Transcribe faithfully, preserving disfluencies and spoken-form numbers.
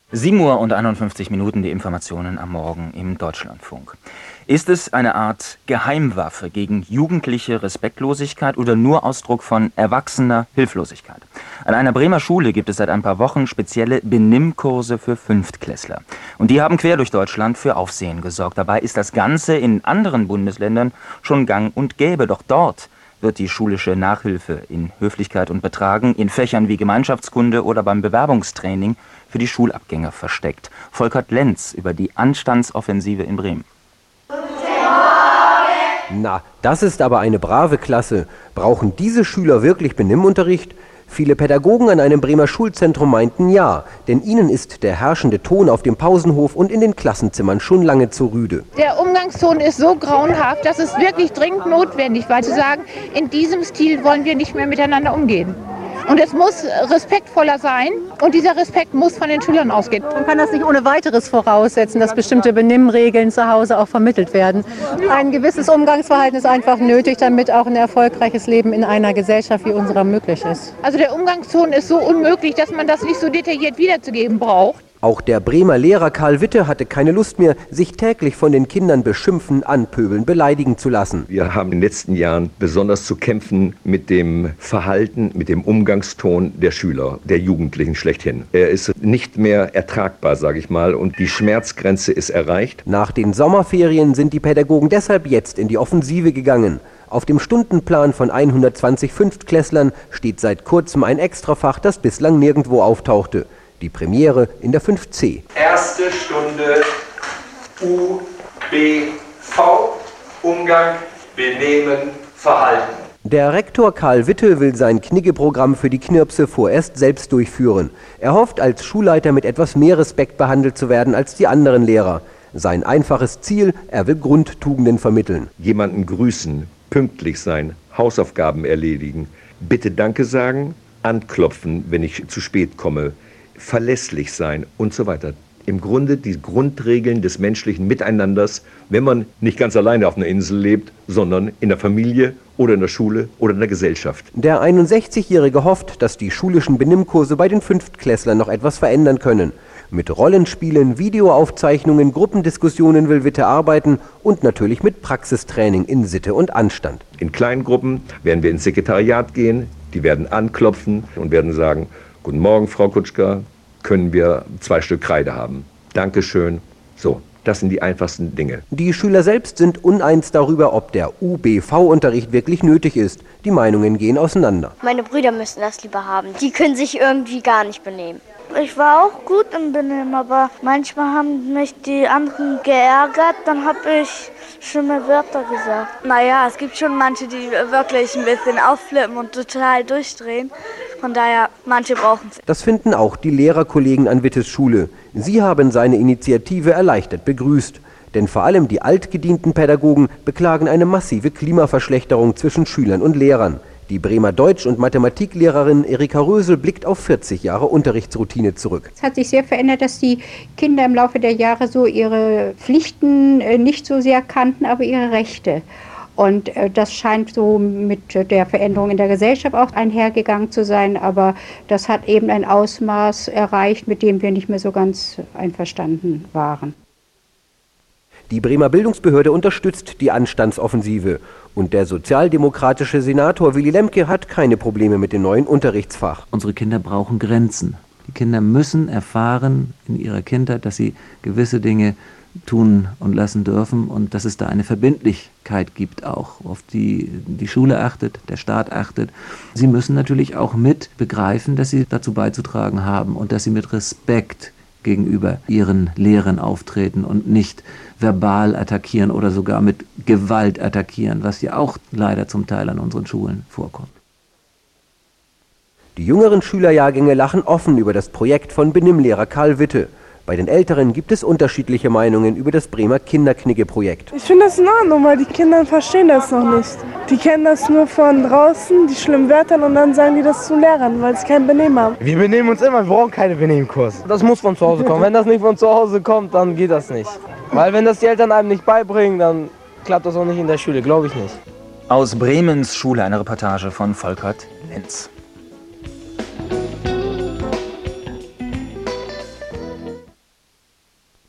sieben Uhr und einundfünfzig Minuten die Informationen am Morgen im Deutschlandfunk. Ist es eine Art Geheimwaffe gegen jugendliche Respektlosigkeit oder nur Ausdruck von erwachsener Hilflosigkeit? An einer Bremer Schule gibt es seit ein paar Wochen spezielle Benimmkurse für Fünftklässler. Und die haben quer durch Deutschland für Aufsehen gesorgt. Dabei ist das Ganze in anderen Bundesländern schon gang und gäbe. Doch dort wird die schulische Nachhilfe in Höflichkeit und Betragen in Fächern wie Gemeinschaftskunde oder beim Bewerbungstraining für die Schulabgänger versteckt. Volkert Lenz über die Anstandsoffensive in Bremen. Na, das ist aber eine brave Klasse. Brauchen diese Schüler wirklich Benimmunterricht? Viele Pädagogen an einem Bremer Schulzentrum meinten ja, denn ihnen ist der herrschende Ton auf dem Pausenhof und in den Klassenzimmern schon lange zu rüde. Der Umgangston ist so grauenhaft, dass es wirklich dringend notwendig war, zu sagen, in diesem Stil wollen wir nicht mehr miteinander umgehen. Und es muss respektvoller sein und dieser Respekt muss von den Schülern ausgehen. Man kann das nicht ohne weiteres voraussetzen, dass bestimmte Benimmregeln zu Hause auch vermittelt werden. Ein gewisses Umgangsverhalten ist einfach nötig, damit auch ein erfolgreiches Leben in einer Gesellschaft wie unserer möglich ist. Also der Umgangston ist so unmöglich, dass man das nicht so detailliert wiederzugeben braucht. Auch der Bremer Lehrer Karl Witte hatte keine Lust mehr, sich täglich von den Kindern beschimpfen, anpöbeln, beleidigen zu lassen. Wir haben in den letzten Jahren besonders zu kämpfen mit dem Verhalten, mit dem Umgangston der Schüler, der Jugendlichen schlechthin. Er ist nicht mehr ertragbar, sage ich mal, und die Schmerzgrenze ist erreicht. Nach den Sommerferien sind die Pädagogen deshalb jetzt in die Offensive gegangen. Auf dem Stundenplan von hundertzwanzig Fünftklässlern steht seit kurzem ein Extrafach, das bislang nirgendwo auftauchte. Die Premiere in der fünf C. Erste Stunde U B V, Umgang, Benehmen, Verhalten. Der Rektor Karl Witte will sein Knigge-Programm für die Knirpse vorerst selbst durchführen. Er hofft, als Schulleiter mit etwas mehr Respekt behandelt zu werden als die anderen Lehrer. Sein einfaches Ziel, er will Grundtugenden vermitteln. Jemanden grüßen, pünktlich sein, Hausaufgaben erledigen, bitte Danke sagen, anklopfen, wenn ich zu spät komme, verlässlich sein und so weiter. Im Grunde die Grundregeln des menschlichen Miteinanders, wenn man nicht ganz alleine auf einer Insel lebt, sondern in der Familie oder in der Schule oder in der Gesellschaft. Der einundsechzigjährige hofft, dass die schulischen Benimmkurse bei den Fünftklässlern noch etwas verändern können. Mit Rollenspielen, Videoaufzeichnungen, Gruppendiskussionen will Witte arbeiten und natürlich mit Praxistraining in Sitte und Anstand. In kleinen Gruppen werden wir ins Sekretariat gehen, die werden anklopfen und werden sagen: Guten Morgen, Frau Kutschka, können wir zwei Stück Kreide haben? Dankeschön. So, das sind die einfachsten Dinge. Die Schüler selbst sind uneins darüber, ob der U B V-Unterricht wirklich nötig ist. Die Meinungen gehen auseinander. Meine Brüder müssen das lieber haben. Die können sich irgendwie gar nicht benehmen. Ich war auch gut im Benehmen, aber manchmal haben mich die anderen geärgert, dann habe ich schlimme Wörter gesagt. Naja, es gibt schon manche, die wirklich ein bisschen aufflippen und total durchdrehen. Von daher, manche brauchen es. Das finden auch die Lehrerkollegen an Wittes Schule. Sie haben seine Initiative erleichtert begrüßt. Denn vor allem die altgedienten Pädagogen beklagen eine massive Klimaverschlechterung zwischen Schülern und Lehrern. Die Bremer Deutsch- und Mathematiklehrerin Erika Rösel blickt auf vierzig Jahre Unterrichtsroutine zurück. Es hat sich sehr verändert, dass die Kinder im Laufe der Jahre so ihre Pflichten nicht so sehr kannten, aber ihre Rechte. Und das scheint so mit der Veränderung in der Gesellschaft auch einhergegangen zu sein, aber das hat eben ein Ausmaß erreicht, mit dem wir nicht mehr so ganz einverstanden waren. Die Bremer Bildungsbehörde unterstützt die Anstandsoffensive. Und der sozialdemokratische Senator Willy Lemke hat keine Probleme mit dem neuen Unterrichtsfach. Unsere Kinder brauchen Grenzen. Die Kinder müssen erfahren in ihrer Kindheit, dass sie gewisse Dinge tun und lassen dürfen und dass es da eine Verbindlichkeit gibt auch, auf die die Schule achtet, der Staat achtet. Sie müssen natürlich auch mit begreifen, dass sie dazu beizutragen haben und dass sie mit Respekt gegenüber ihren Lehrern auftreten und nicht verbal attackieren oder sogar mit Gewalt attackieren, was ja auch leider zum Teil an unseren Schulen vorkommt. Die jüngeren Schülerjahrgänge lachen offen über das Projekt von Benimmlehrer Karl Witte. Bei den Älteren gibt es unterschiedliche Meinungen über das Bremer Kinderknigge-Projekt. Ich finde das in Ordnung, weil die Kinder verstehen das noch nicht. Die kennen das nur von draußen, die schlimmen Wörter, und dann sagen die das zu Lehrern, weil sie kein Benehmen haben. Wir benehmen uns immer, wir brauchen keine Benehmkurse. Das muss von zu Hause kommen. Wenn das nicht von zu Hause kommt, dann geht das nicht. Weil wenn das die Eltern einem nicht beibringen, dann klappt das auch nicht in der Schule, glaube ich nicht. Aus Bremens Schule eine Reportage von Volkert Lenz.